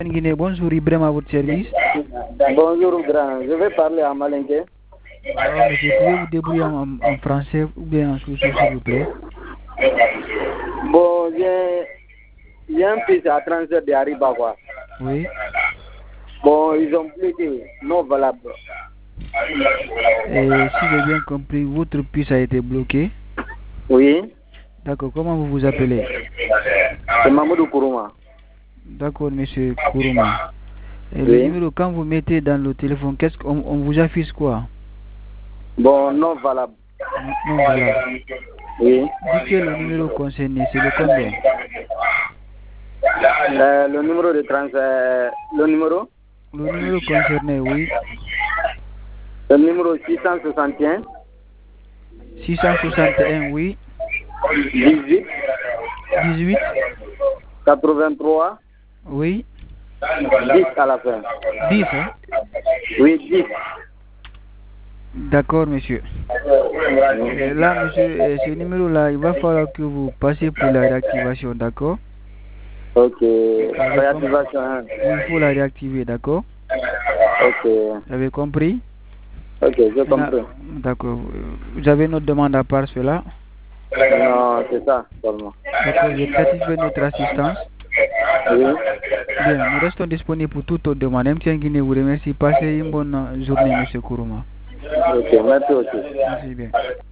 Guinée, bonjour Ibrahim à votre service. Bonjour grand, je vais parler en malinké. Alors, monsieur, pouvez vous débrouiller en français ou bien en souci, s'il vous plaît? Bon, j'ai un fils à 37 de Hariba, quoi. Oui. Bon, ils ont bloqué, non valable. Et si j'ai bien compris, votre puce a été bloquée. Oui. D'accord, comment vous vous appelez? C'est Mamadou Kourouma. D'accord, monsieur Kourouma. Et le Oui. numéro, quand vous mettez dans le téléphone, qu'est-ce qu'on vous affiche quoi? Bon, non valable. Non valable. Oui. Dites que le numéro concerné, c'est le combien? Le numéro de le numéro? Le numéro concerné, oui. Le numéro 661. 661, oui. 18. 18. 83. Oui. 10 à la fin. 10, hein? Oui, 10. D'accord, monsieur. Et là, monsieur, ce numéro-là, il va falloir que vous passiez pour la réactivation, d'accord? Ok. Réactivation. Hein. Oui, il faut la réactiver, d'accord? Ok. Vous avez compris? Ok, j'ai compris. D'accord. Vous avez notre demande à part cela? Non, c'est ça seulement. D'accord, j'ai satisfait notre assistance. Oui. Bien, nous restons disponibles pour toute autre demande. MTN Guinée vous remercie. Passez une bonne journée, monsieur Kourouma. Ok, merci aussi. Merci bien.